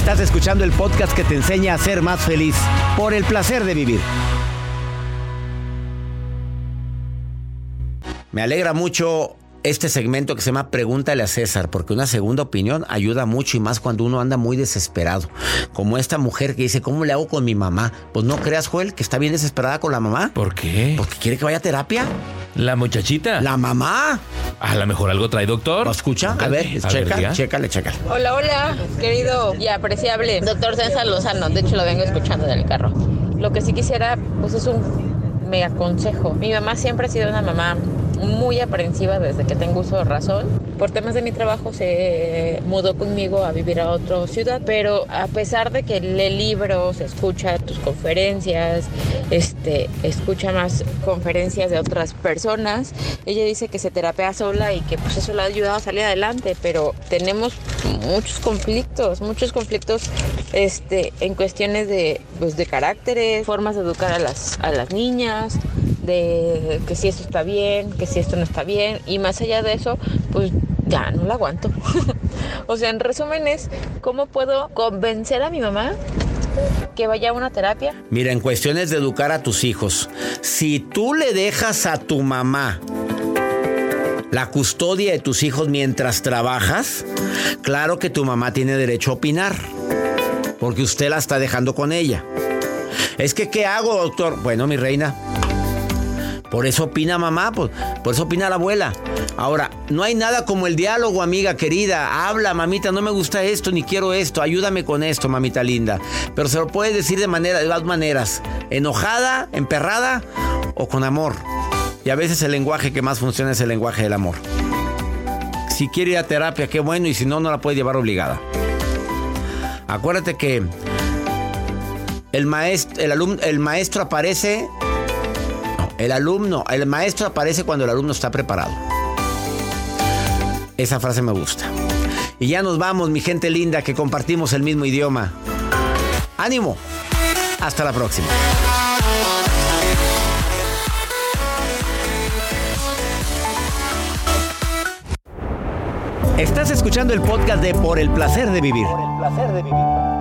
Estás escuchando el podcast que te enseña a ser más feliz por el placer de vivir. Me alegra mucho este segmento que se llama Pregúntale a César, porque una segunda opinión ayuda mucho y más cuando uno anda muy desesperado. Como esta mujer que dice, ¿cómo le hago con mi mamá? Pues no creas, Joel, que está bien desesperada con la mamá. ¿Por qué? Porque quiere que vaya a terapia. ¿La muchachita? ¿La mamá? A lo mejor algo trae, doctor. ¿Lo escucha? A ver, chécale. Hola, querido y apreciable doctor César Lozano. De hecho, lo vengo escuchando en el carro. Lo que sí quisiera, pues es un mega consejo. Mi mamá siempre ha sido una mamá muy aprensiva desde que tengo uso de razón. Por temas de mi trabajo se mudó conmigo a vivir a otra ciudad, pero a pesar de que lee libros, escucha tus conferencias, escucha más conferencias de otras personas, ella dice que se terapea sola y que pues eso le ha ayudado a salir adelante, pero tenemos muchos conflictos en cuestiones de caracteres, formas de educar a las niñas, de que si esto está bien, que si esto no está bien, y más allá de eso, pues ya no la aguanto. O sea, en resumen es, ¿cómo puedo convencer a mi mamá que vaya a una terapia? Mira, en cuestiones de educar a tus hijos, si tú le dejas a tu mamá la custodia de tus hijos mientras trabajas, claro que tu mamá tiene derecho a opinar, porque usted la está dejando con ella. Es que, ¿qué hago, doctor? Bueno, mi reina, por eso opina mamá, pues, por eso opina la abuela. Ahora, no hay nada como el diálogo, amiga querida. Habla, mamita, no me gusta esto, ni quiero esto. Ayúdame con esto, mamita linda. Pero se lo puedes decir de dos maneras. Enojada, emperrada o con amor. Y a veces el lenguaje que más funciona es el lenguaje del amor. Si quiere ir a terapia, qué bueno. Y si no, no la puede llevar obligada. Acuérdate que el maestro aparece... El maestro aparece cuando el alumno está preparado. Esa frase me gusta. Y ya nos vamos, mi gente linda, que compartimos el mismo idioma. ¡Ánimo! Hasta la próxima. Estás escuchando el podcast de Por el placer de vivir. Por el placer de vivir.